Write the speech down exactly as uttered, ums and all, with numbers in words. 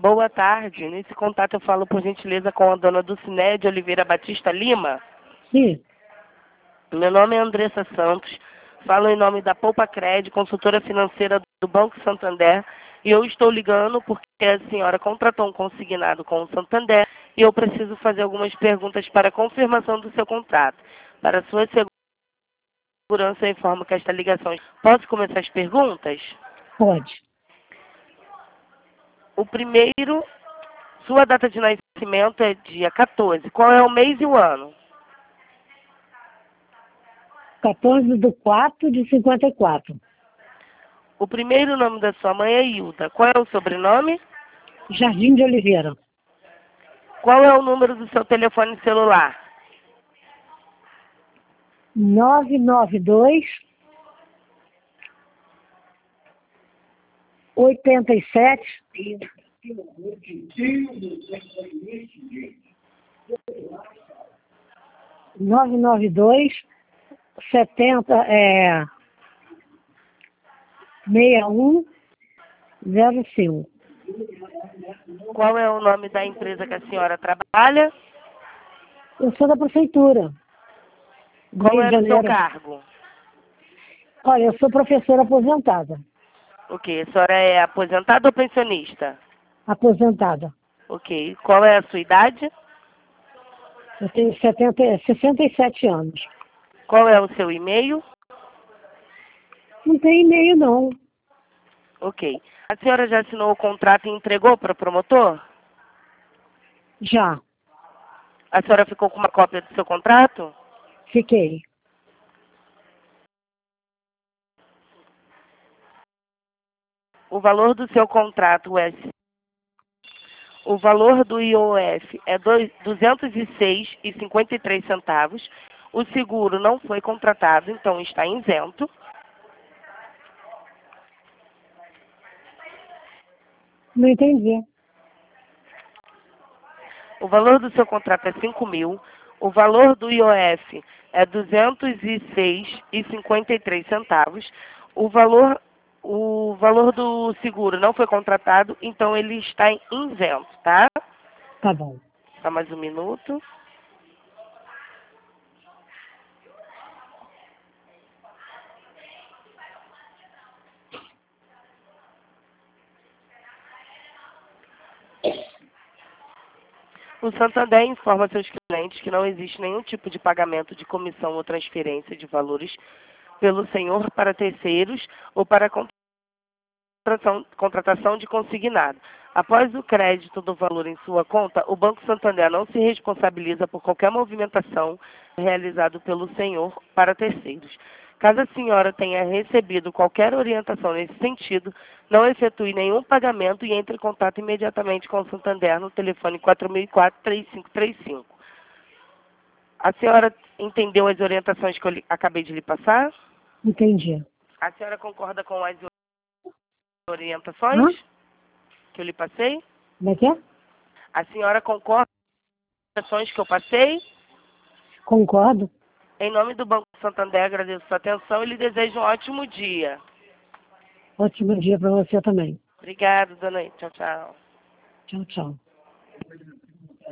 Boa tarde. Nesse contato eu falo, por gentileza, com a dona Dulcinea de Oliveira Batista Lima. Sim. Meu nome é Andressa Santos. Falo em nome da Poupa Cred, consultora financeira do Banco Santander. E eu estou ligando porque a senhora contratou um consignado com o Santander e eu preciso fazer algumas perguntas para a confirmação do seu contrato. Para sua segurança, eu informo que esta ligação... Posso começar as perguntas? Pode. O primeiro, sua data de nascimento é dia quatorze. Qual é o mês e o ano? quatorze de quatro de cinquenta e quatro. O primeiro nome da sua mãe é Hilda. Qual é o sobrenome? Jardim de Oliveira. Qual é o número do seu telefone celular? nove nove dois, oitenta e sete, nove nove dois, setenta, é, seis um zero cinco. Qual é o nome da empresa que a senhora trabalha? Eu sou da prefeitura. do Qual Rio de era o seu Janeiro. cargo? Olha, eu sou professora aposentada. Ok. A senhora é aposentada ou pensionista? Aposentada. Ok. Qual é a sua idade? Eu tenho setenta, sessenta e sete anos. Qual é o seu e-mail? Não tem e-mail, não. Ok. A senhora já assinou o contrato e entregou para o promotor? Já. A senhora ficou com uma cópia do seu contrato? Fiquei. O valor do seu contrato é... O valor do I O F é duzentos e seis reais e cinquenta e três centavos. O seguro não foi contratado, então está isento. Não entendi. O valor do seu contrato é cinco mil. O valor do I O F é duzentos e seis reais e cinquenta e três centavos. O valor, o valor do seguro não foi contratado, então ele está em isento, tá? Tá bom. Só mais um minuto. O Santander informa seus clientes que não existe nenhum tipo de pagamento de comissão ou transferência de valores pelo senhor para terceiros ou para contratação, contratação de consignado. Após o crédito do valor em sua conta, o Banco Santander não se responsabiliza por qualquer movimentação realizada pelo senhor para terceiros. Caso a senhora tenha recebido qualquer orientação nesse sentido, não efetue nenhum pagamento e entre em contato imediatamente com o Santander no telefone quatro mil e quatro, três cinco três cinco. A senhora entendeu as orientações que eu lhe, acabei de lhe passar? Entendi. A senhora concorda com as Hã? orientações que eu lhe passei? Como é que é? A senhora concorda com as orientações que eu passei? Concordo. Em nome do Banco Santander, agradeço sua atenção e lhe desejo um ótimo dia. Ótimo dia para você também. Obrigada, dona. Tchau, tchau. Tchau, tchau.